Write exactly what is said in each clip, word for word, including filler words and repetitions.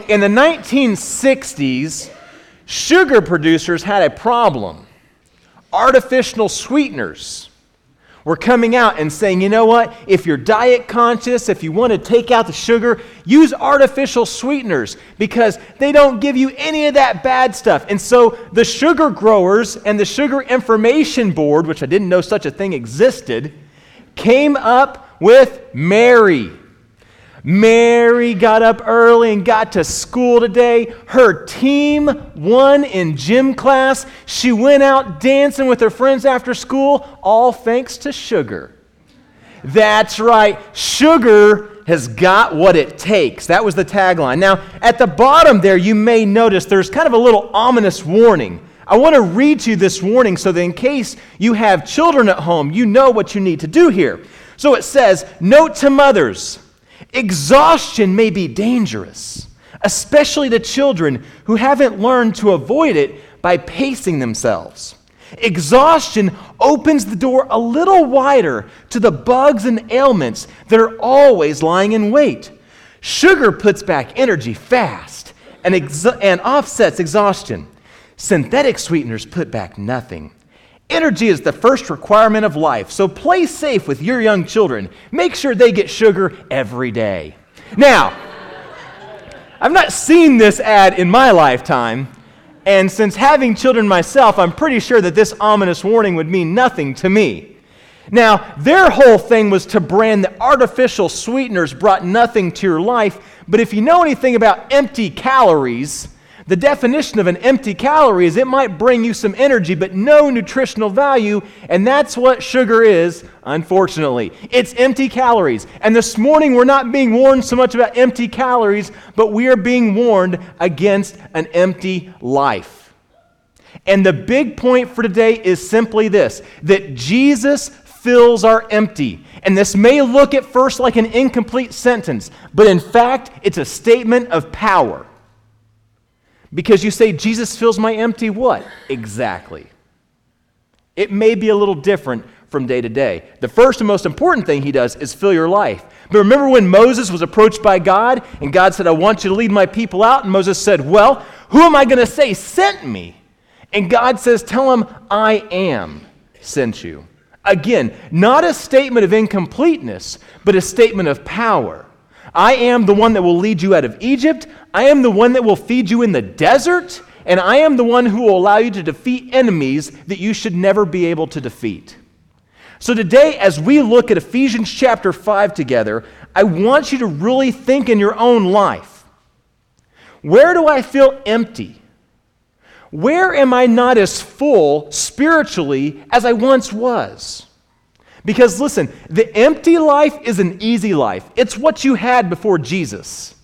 in the nineteen sixties, sugar producers had a problem. Artificial sweeteners were coming out and saying, you know what, if you're diet conscious, if you want to take out the sugar, use artificial sweeteners because they don't give you any of that bad stuff. And so the sugar growers and the Sugar Information Board, which I didn't know such a thing existed, came up with Mary. Mary got up early and got to school today. Her team won in gym class. She went out dancing with her friends after school, all thanks to sugar. That's right, sugar has got what it takes. That was the tagline. Now, at the bottom there, you may notice there's kind of a little ominous warning. I want to read to you this warning so that in case you have children at home, you know what you need to do here. So it says, note to mothers, exhaustion may be dangerous, especially to children who haven't learned to avoid it by pacing themselves. Exhaustion opens the door a little wider to the bugs and ailments that are always lying in wait. Sugar puts back energy fast and, ex- and offsets exhaustion. Synthetic sweeteners put back nothing. Energy is the first requirement of life, so play safe with your young children. Make sure they get sugar every day. Now, I've not seen this ad in my lifetime, and since having children myself, I'm pretty sure that this ominous warning would mean nothing to me. Now, their whole thing was to brand that artificial sweeteners brought nothing to your life, but if you know anything about empty calories, the definition of an empty calorie is it might bring you some energy, but no nutritional value, and that's what sugar is, unfortunately. It's empty calories. And this morning, we're not being warned so much about empty calories, but we are being warned against an empty life. And the big point for today is simply this, that Jesus fills our empty. And this may look at first like an incomplete sentence, but in fact, it's a statement of power. Because you say, Jesus fills my empty what? Exactly. It may be a little different from day to day. The first and most important thing he does is fill your life. But remember when Moses was approached by God, and God said, I want you to lead my people out? And Moses said, well, who am I going to say sent me? And God says, tell him, I am sent you. Again, not a statement of incompleteness, but a statement of power. I am the one that will lead you out of Egypt. I am the one that will feed you in the desert. And I am the one who will allow you to defeat enemies that you should never be able to defeat. So today, as we look at Ephesians chapter five together, I want you to really think in your own life. Where do I feel empty? Where am I not as full spiritually as I once was? Because listen, the empty life is an easy life. It's what you had before Jesus.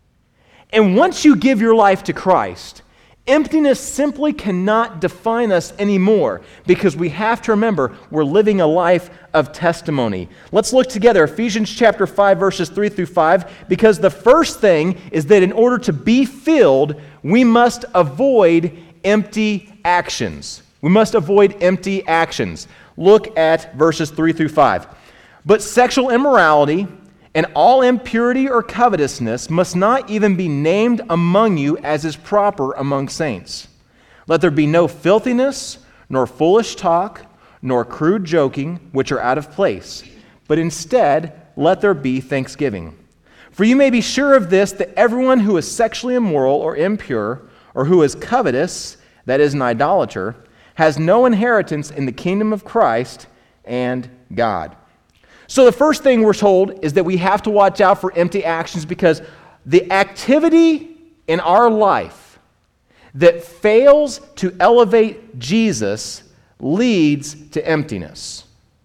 And once you give your life to Christ, emptiness simply cannot define us anymore because we have to remember we're living a life of testimony. Let's look together, Ephesians chapter five, verses three through five, because the first thing is that in order to be filled, we must avoid empty actions. We must avoid empty actions. Look at verses three through five. But sexual immorality and all impurity or covetousness must not even be named among you as is proper among saints. Let there be no filthiness, nor foolish talk, nor crude joking, which are out of place, but instead let there be thanksgiving. For you may be sure of this, that everyone who is sexually immoral or impure, or who is covetous, that is an idolater, has no inheritance in the kingdom of Christ and God. So the first thing we're told is that we have to watch out for empty actions because the activity in our life that fails to elevate Jesus leads to emptiness.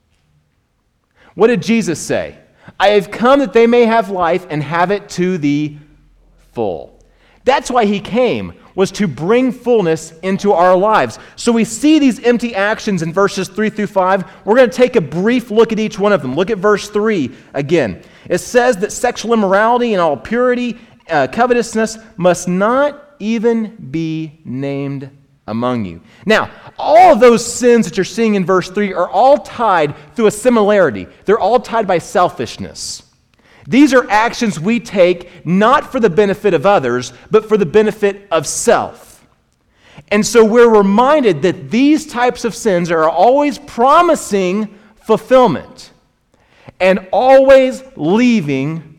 What did Jesus say? I have come that they may have life and have it to the full. That's why he came, was to bring fullness into our lives. So we see these empty actions in verses three through five. We're going to take a brief look at each one of them. Look at verse three again. It says that sexual immorality and all purity, uh, covetousness must not even be named among you. Now, all of those sins that you're seeing in verse three are all tied through a similarity. They're all tied by selfishness. These are actions we take not for the benefit of others, but for the benefit of self. And so we're reminded that these types of sins are always promising fulfillment and always leaving,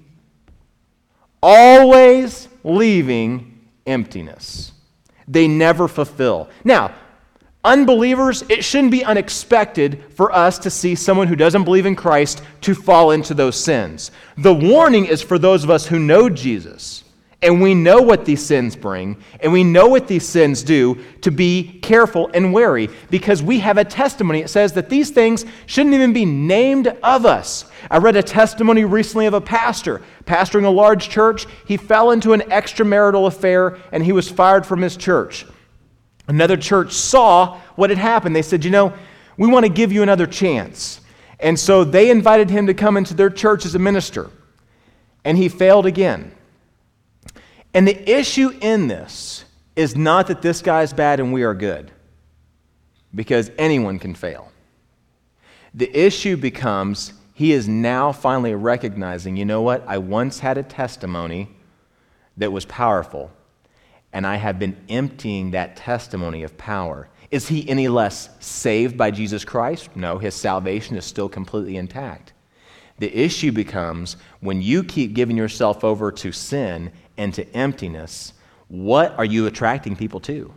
always leaving emptiness. They never fulfill. Now, unbelievers, it shouldn't be unexpected for us to see someone who doesn't believe in Christ to fall into those sins. The warning is for those of us who know Jesus, and we know what these sins bring, and we know what these sins do, to be careful and wary, because we have a testimony. It says that these things shouldn't even be named of us. I read a testimony recently of a pastor, pastoring a large church. He fell into an extramarital affair, and he was fired from his church. Another church saw what had happened. They said, you know, we want to give you another chance. And so they invited him to come into their church as a minister. And he failed again. And the issue in this is not that this guy's bad and we are good, because anyone can fail. The issue becomes he is now finally recognizing, you know what, I once had a testimony that was powerful, and I have been emptying that testimony of power. Is he any less saved by Jesus Christ? No, his salvation is still completely intact. The issue becomes when you keep giving yourself over to sin and to emptiness, what are you attracting people to?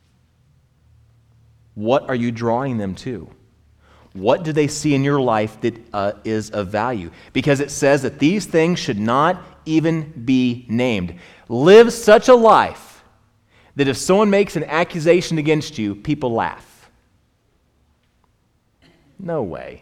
What are you drawing them to? What do they see in your life that uh, is of value? Because it says that these things should not even be named. Live such a life that if someone makes an accusation against you, people laugh. No way.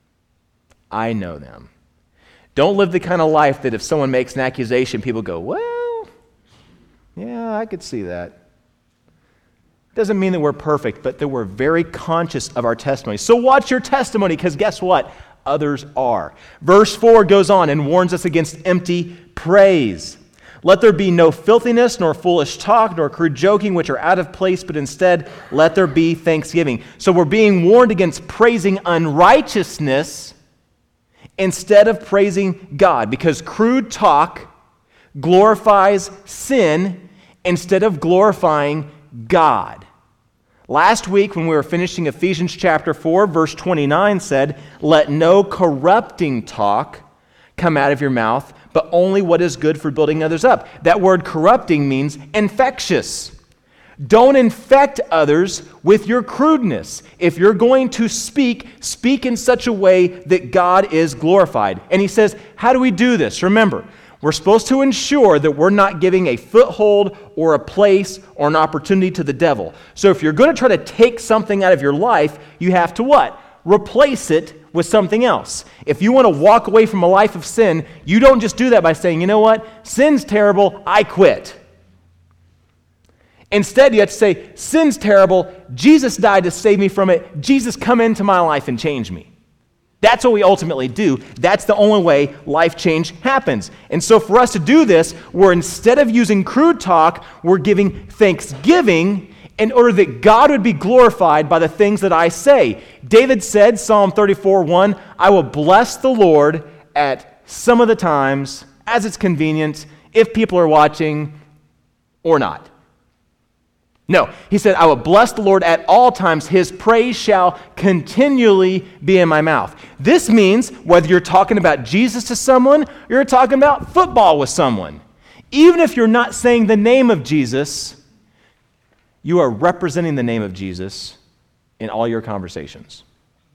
I know them. Don't live the kind of life that if someone makes an accusation, people go, well, yeah, I could see that. Doesn't mean that we're perfect, but that we're very conscious of our testimony. So watch your testimony, because guess what? Others are. Verse four goes on and warns us against empty praise. Let there be no filthiness, nor foolish talk, nor crude joking, which are out of place, but instead let there be thanksgiving. So we're being warned against praising unrighteousness instead of praising God, because crude talk glorifies sin instead of glorifying God. Last week, when we were finishing Ephesians chapter four, verse twenty-nine said, let no corrupting talk come out of your mouth, but only what is good for building others up. That word corrupting means infectious. Don't infect others with your crudeness. If you're going to speak, speak in such a way that God is glorified. And he says, how do we do this? Remember, we're supposed to ensure that we're not giving a foothold or a place or an opportunity to the devil. So if you're going to try to take something out of your life, you have to what? Replace it with something else. If you want to walk away from a life of sin, you don't just do that by saying, you know what? Sin's terrible, I quit. Instead, you have to say, sin's terrible, Jesus died to save me from it. Jesus, come into my life and change me. That's what we ultimately do. That's the only way life change happens. And so for us to do this, we're instead of using crude talk, we're giving thanksgiving in order that God would be glorified by the things that I say. David said, Psalm thirty-four one, I will bless the Lord at some of the times, as it's convenient, if people are watching or not. No, he said, I will bless the Lord at all times. His praise shall continually be in my mouth. This means whether you're talking about Jesus to someone or you're talking about football with someone, even if you're not saying the name of Jesus, you are representing the name of Jesus in all your conversations.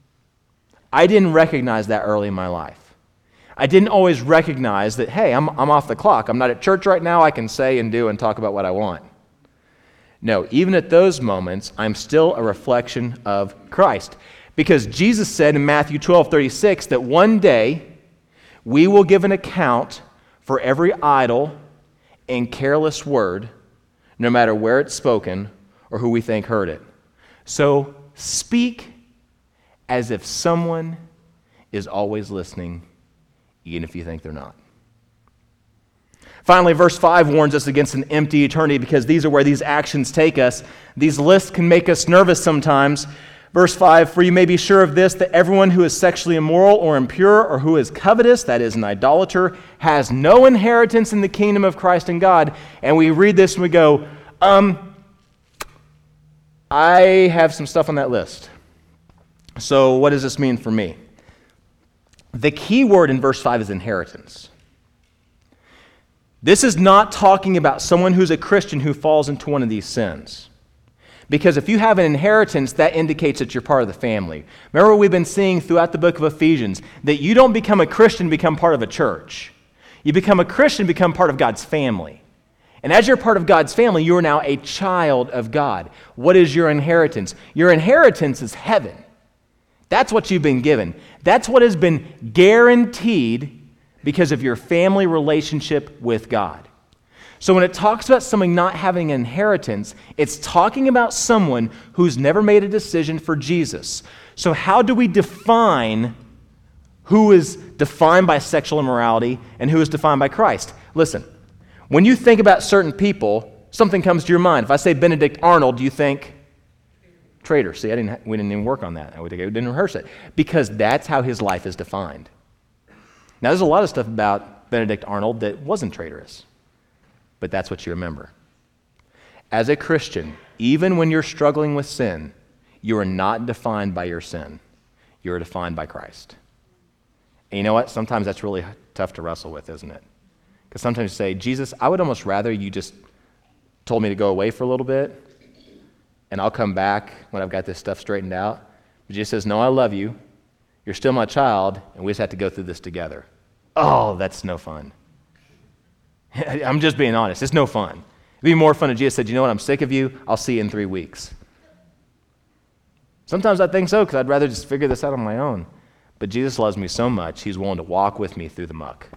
I didn't recognize that early in my life. I didn't always recognize that, hey, I'm, I'm off the clock. I'm not at church right now. I can say and do and talk about what I want. No, even at those moments, I'm still a reflection of Christ. Because Jesus said in Matthew twelve thirty-six that one day we will give an account for every idle and careless word, no matter where it's spoken or who we think heard it. So speak as if someone is always listening, even if you think they're not. Finally, verse five warns us against an empty eternity, because these are where these actions take us. These lists can make us nervous sometimes, Verse five, for you may be sure of this, that everyone who is sexually immoral or impure or who is covetous, that is an idolater, has no inheritance in the kingdom of Christ and God. And we read this and we go, um, I have some stuff on that list. So what does this mean for me? The key word in verse five is inheritance. This is not talking about someone who's a Christian who falls into one of these sins. Because if you have an inheritance, that indicates that you're part of the family. Remember what we've been seeing throughout the book of Ephesians, that you don't become a Christian, become part of a church. You become a Christian, become part of God's family. And as you're part of God's family, you are now a child of God. What is your inheritance? Your inheritance is heaven. That's what you've been given. That's what has been guaranteed because of your family relationship with God. So when it talks about someone not having an inheritance, it's talking about someone who's never made a decision for Jesus. So how do we define who is defined by sexual immorality and who is defined by Christ? Listen, when you think about certain people, something comes to your mind. If I say Benedict Arnold, do you think traitor? See, I didn't. We didn't even work on that. We didn't rehearse it because that's how his life is defined. Now, there's a lot of stuff about Benedict Arnold that wasn't traitorous, but that's what you remember. As a Christian, even when you're struggling with sin, you are not defined by your sin. You are defined by Christ. And you know what? Sometimes that's really tough to wrestle with, isn't it? Because sometimes you say, Jesus, I would almost rather you just told me to go away for a little bit, and I'll come back when I've got this stuff straightened out. But Jesus says, no, I love you. You're still my child, and we just have to go through this together. Oh, that's no fun. I'm just being honest. It's no fun. It'd be more fun if Jesus said, you know what, I'm sick of you. I'll see you in three weeks. Sometimes I think so because I'd rather just figure this out on my own. But Jesus loves me so much, he's willing to walk with me through the muck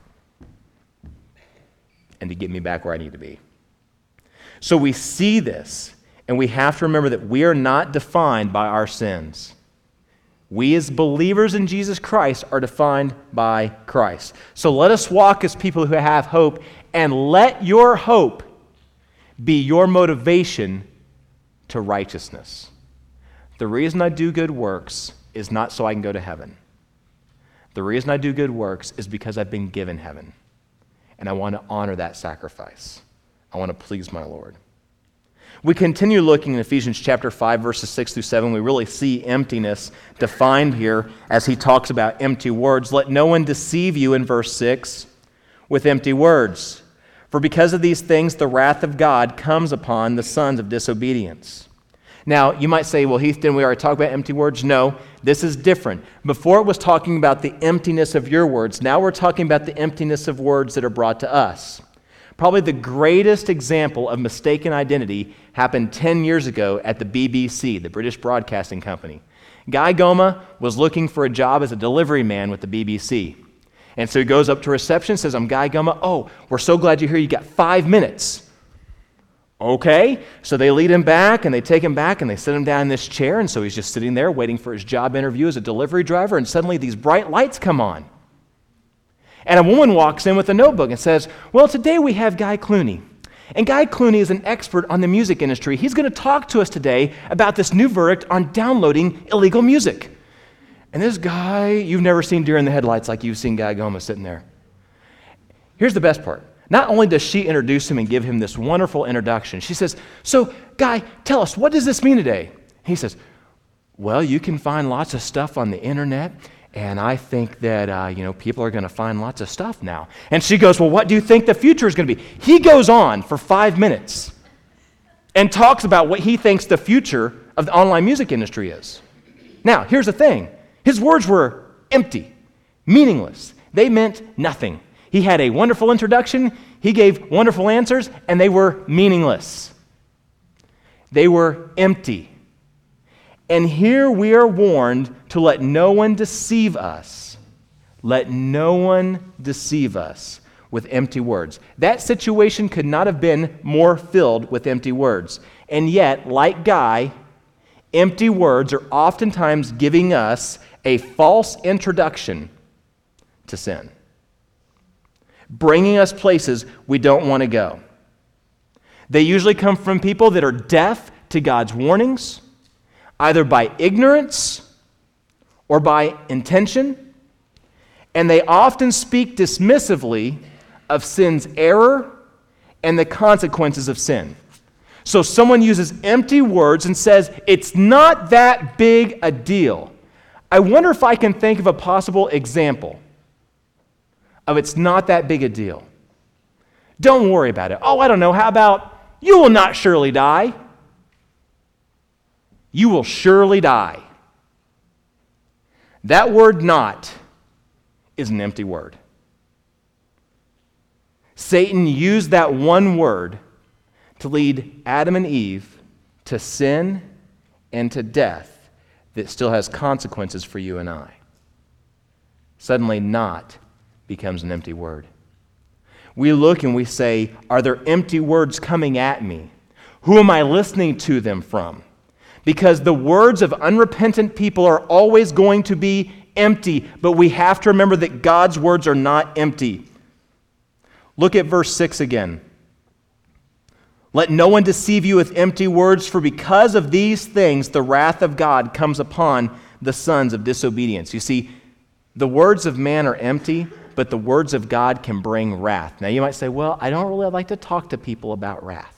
and to get me back where I need to be. So we see this, and we have to remember that we are not defined by our sins. We as believers in Jesus Christ are defined by Christ. So let us walk as people who have hope, and let your hope be your motivation to righteousness. The reason I do good works is not so I can go to heaven. The reason I do good works is because I've been given heaven, and I want to honor that sacrifice. I want to please my Lord. We continue looking in Ephesians chapter five, verses six through seven. We really see emptiness defined here as he talks about empty words. Let no one deceive you, in verse six, with empty words. For because of these things, the wrath of God comes upon the sons of disobedience. Now, you might say, well, Heath, didn't we already talk about empty words? No, this is different. Before it was talking about the emptiness of your words. Now we're talking about the emptiness of words that are brought to us. Probably the greatest example of mistaken identity happened ten years ago at the B B C, the British Broadcasting Company. Guy Goma was looking for a job as a delivery man with the B B C. And so he goes up to reception and says, I'm Guy Goma. Oh, we're so glad you're here. You got five minutes. Okay. So they lead him back, and they take him back, and they sit him down in this chair. And so he's just sitting there waiting for his job interview as a delivery driver, and suddenly these bright lights come on. And a woman walks in with a notebook and says, well, today we have Guy Clooney. And Guy Clooney is an expert on the music industry. He's going to talk to us today about this new verdict on downloading illegal music. And this guy, you've never seen deer in the headlights like you've seen Guy Goma sitting there. Here's the best part. Not only does she introduce him and give him this wonderful introduction, she says, so, Guy, tell us, what does this mean today? He says, well, you can find lots of stuff on the internet, and I think that, uh, you know, people are going to find lots of stuff now. And she goes, well, what do you think the future is going to be? He goes on for five minutes and talks about what he thinks the future of the online music industry is. Now, here's the thing. His words were empty, meaningless. They meant nothing. He had a wonderful introduction, he gave wonderful answers, and they were meaningless. They were empty. And here we are warned to let no one deceive us. Let no one deceive us with empty words. That situation could not have been more filled with empty words. And yet, like Guy, empty words are oftentimes giving us a false introduction to sin, bringing us places we don't want to go. They usually come from people that are deaf to God's warnings, either by ignorance or by intention, and they often speak dismissively of sin's error and the consequences of sin. So someone uses empty words and says, it's not that big a deal. I wonder if I can think of a possible example of it's not that big a deal. Don't worry about it. Oh, I don't know. How about, you will not surely die? You will surely die. That word not is an empty word. Satan used that one word to lead Adam and Eve to sin and to death that still has consequences for you and I. Suddenly, not becomes an empty word. We look and we say, are there empty words coming at me? Who am I listening to them from? Because the words of unrepentant people are always going to be empty, but we have to remember that God's words are not empty. Look at verse six again. Let no one deceive you with empty words, for because of these things the wrath of God comes upon the sons of disobedience. You see, the words of man are empty, but the words of God can bring wrath. Now you might say, well, I don't really like to talk to people about wrath.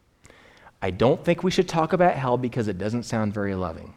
I don't think we should talk about hell because it doesn't sound very loving.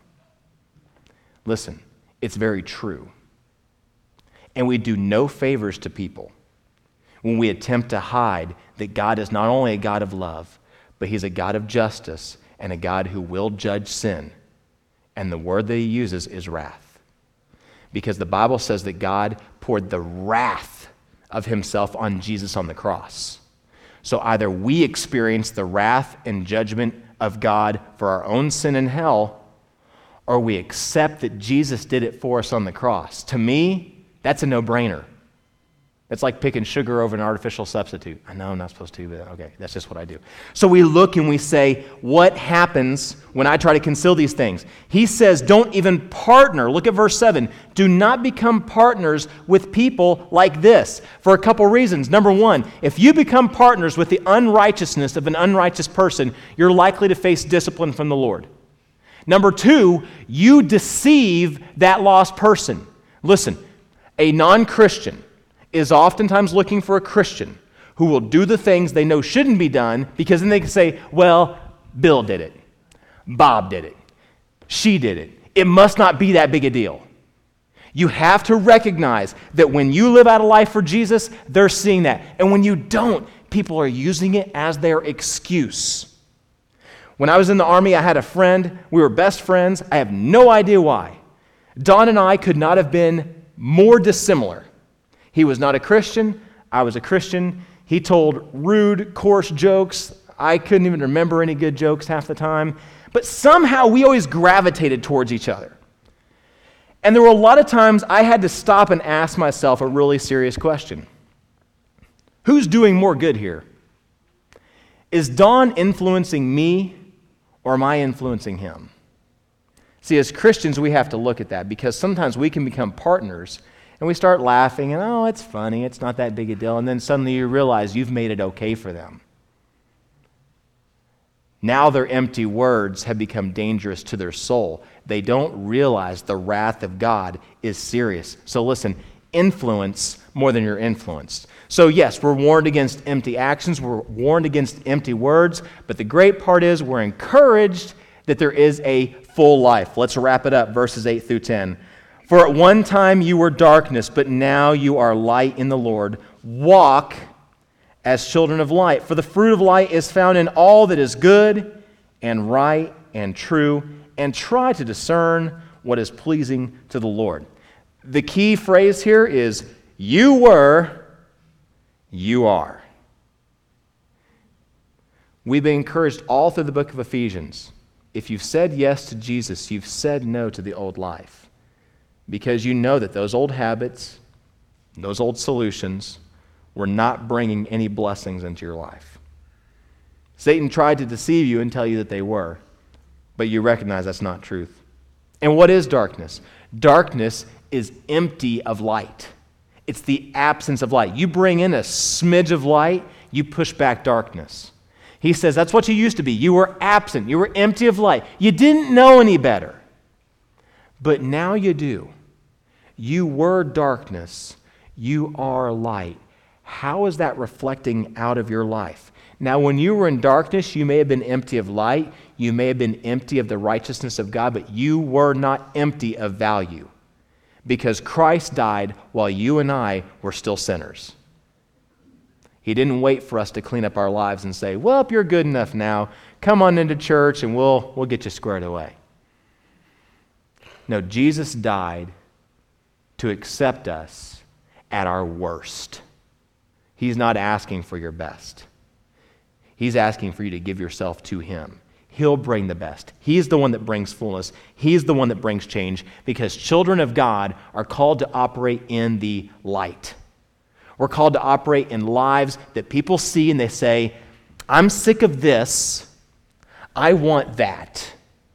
Listen, it's very true. And we do no favors to people when we attempt to hide that God is not only a God of love, but he's a God of justice and a God who will judge sin. And the word that he uses is wrath. Because the Bible says that God poured the wrath of himself on Jesus on the cross. So either we experience the wrath and judgment of God for our own sin in hell, or we accept that Jesus did it for us on the cross. To me, that's a no-brainer. It's like picking sugar over an artificial substitute. I know I'm not supposed to, but okay, that's just what I do. So we look and we say, what happens when I try to conceal these things? He says, don't even partner. Look at verse seven. Do not become partners with people like this for a couple reasons. Number one, if you become partners with the unrighteousness of an unrighteous person, you're likely to face discipline from the Lord. Number two, you deceive that lost person. Listen, a non-Christian is oftentimes looking for a Christian who will do the things they know shouldn't be done, because then they can say, well, Bill did it. Bob did it. She did it. It must not be that big a deal. You have to recognize that when you live out a life for Jesus, they're seeing that. And when you don't, people are using it as their excuse. When I was in the Army, I had a friend. We were best friends. I have no idea why. Don and I could not have been more dissimilar. He was not a Christian. I was a Christian. He told rude, coarse jokes. I couldn't even remember any good jokes half the time. But somehow we always gravitated towards each other. And there were a lot of times I had to stop and ask myself a really serious question. Who's doing more good here? Is Don influencing me, or am I influencing him? See, as Christians, we have to look at that, because sometimes we can become partners and we start laughing, and oh, it's funny, it's not that big a deal, and then suddenly you realize you've made it okay for them. Now their empty words have become dangerous to their soul. They don't realize the wrath of God is serious. So listen, influence more than you're influenced. So yes, we're warned against empty actions, we're warned against empty words, but the great part is we're encouraged that there is a full life. Let's wrap it up, verses eight through ten. For at one time you were darkness, but now you are light in the Lord. Walk as children of light. For the fruit of light is found in all that is good and right and true, and try to discern what is pleasing to the Lord. The key phrase here is, you were, you are. We've been encouraged all through the book of Ephesians. If you've said yes to Jesus, you've said no to the old life. Because you know that those old habits, those old solutions, were not bringing any blessings into your life. Satan tried to deceive you and tell you that they were, but you recognize that's not truth. And what is darkness? Darkness is empty of light. It's the absence of light. You bring in a smidge of light, you push back darkness. He says, that's what you used to be. You were absent. You were empty of light. You didn't know any better. But now you do. You were darkness. You are light. How is that reflecting out of your life? Now, when you were in darkness, you may have been empty of light. You may have been empty of the righteousness of God, but you were not empty of value because Christ died while you and I were still sinners. He didn't wait for us to clean up our lives and say, well, you're good enough now. Come on into church and we'll, we'll get you squared away. No, Jesus died to accept us at our worst. He's not asking for your best. He's asking for you to give yourself to him. He'll bring the best. He's the one that brings fullness. He's the one that brings change because children of God are called to operate in the light. We're called to operate in lives that people see and they say, I'm sick of this. I want that.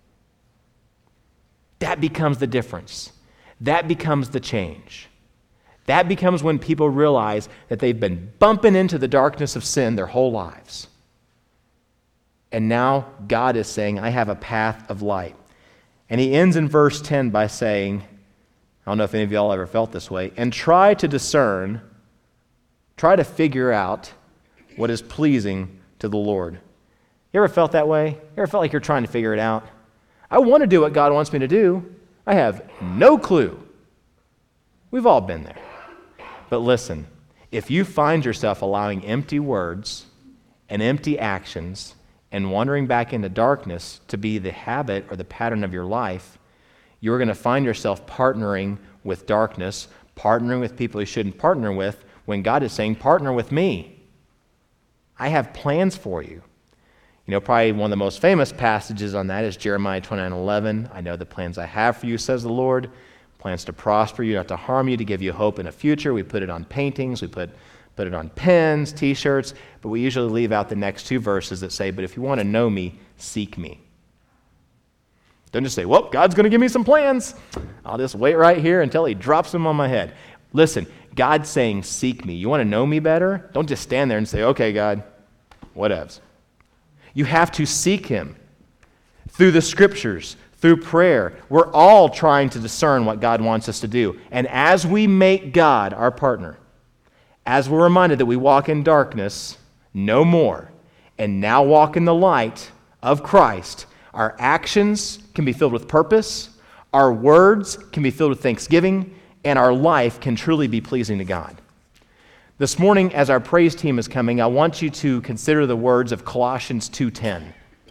That becomes the difference. That becomes the change. That becomes when people realize that they've been bumping into the darkness of sin their whole lives. And now God is saying, I have a path of light. And he ends in verse ten by saying, I don't know if any of y'all ever felt this way, and try to discern, try to figure out what is pleasing to the Lord. You ever felt that way? You ever felt like you're trying to figure it out? I want to do what God wants me to do. I have no clue. We've all been there. But listen, if you find yourself allowing empty words and empty actions and wandering back into darkness to be the habit or the pattern of your life, you're going to find yourself partnering with darkness, partnering with people you shouldn't partner with, when God is saying, partner with me. I have plans for you. You know, probably one of the most famous passages on that is Jeremiah twenty-nine eleven. I know the plans I have for you, says the Lord. Plans to prosper you, not to harm you, to give you hope in a future. We put it on paintings, we put, put it on pens, t-shirts, but we usually leave out the next two verses that say, but if you want to know me, seek me. Don't just say, well, God's going to give me some plans. I'll just wait right here until he drops them on my head. Listen, God's saying, seek me. You want to know me better? Don't just stand there and say, okay, God, whatevs. You have to seek him through the scriptures, through prayer. We're all trying to discern what God wants us to do. And as we make God our partner, as we're reminded that we walk in darkness no more, and now walk in the light of Christ, our actions can be filled with purpose, our words can be filled with thanksgiving, and our life can truly be pleasing to God. This morning, as our praise team is coming, I want you to consider the words of Colossians two ten.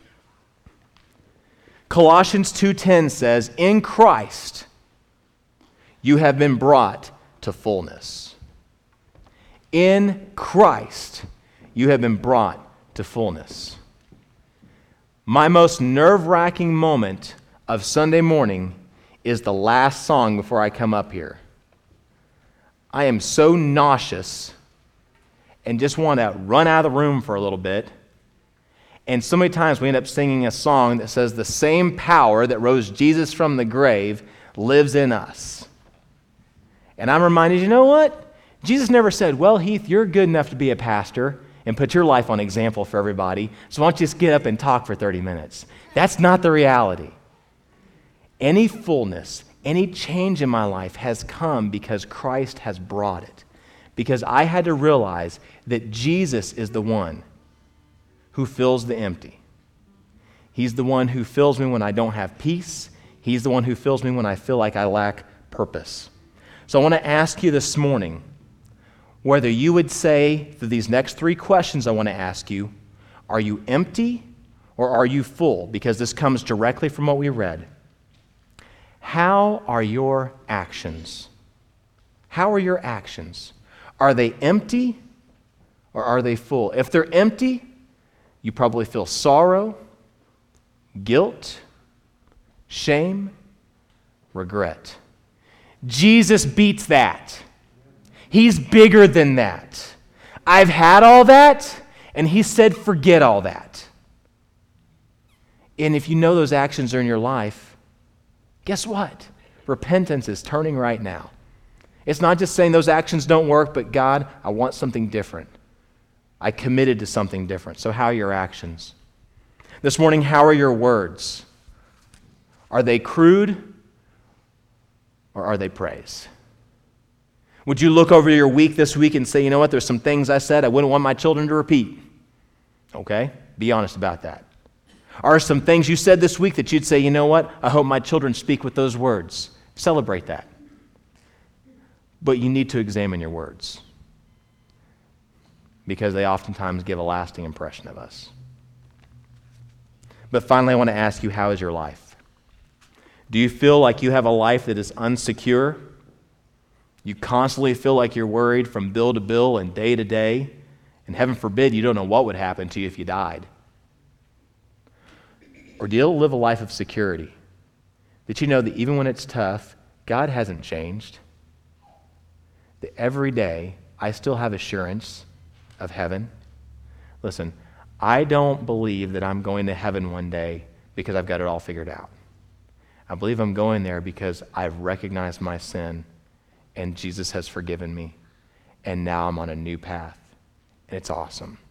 Colossians two ten says, in Christ you have been brought to fullness. In Christ you have been brought to fullness. My most nerve-wracking moment of Sunday morning is the last song before I come up here. I am so nauseous and just want to run out of the room for a little bit. And so many times we end up singing a song that says the same power that rose Jesus from the grave lives in us. And I'm reminded, you know what? Jesus never said, well, Heath, you're good enough to be a pastor and put your life on example for everybody, so why don't you just get up and talk for thirty minutes? That's not the reality. Any fullness, any change in my life has come because Christ has brought it. Because I had to realize that Jesus is the one who fills the empty. He's the one who fills me when I don't have peace. He's the one who fills me when I feel like I lack purpose. So I want to ask you this morning whether you would say, through these next three questions I want to ask you, are you empty or are you full? Because this comes directly from what we read. How are your actions? How are your actions? Are they empty or are they full? If they're empty, you probably feel sorrow, guilt, shame, regret. Jesus beats that. He's bigger than that. I've had all that, and he said, forget all that. And if you know those actions are in your life, guess what? Repentance is turning right now. It's not just saying those actions don't work, but God, I want something different. I committed to something different. So how are your actions? This morning, how are your words? Are they crude or are they praise? Would you look over your week this week and say, you know what, there's some things I said I wouldn't want my children to repeat? Okay? Be honest about that. Are some things you said this week that you'd say, you know what, I hope my children speak with those words? Celebrate that. But you need to examine your words because they oftentimes give a lasting impression of us. But finally, I want to ask you, how is your life? Do you feel like you have a life that is unsecure? You constantly feel like you're worried from bill to bill and day to day, and heaven forbid you don't know what would happen to you if you died. Or do you live a life of security? That you know that even when it's tough, God hasn't changed. That every day I still have assurance of heaven. Listen, I don't believe that I'm going to heaven one day because I've got it all figured out. I believe I'm going there because I've recognized my sin and Jesus has forgiven me. And now I'm on a new path. And it's awesome.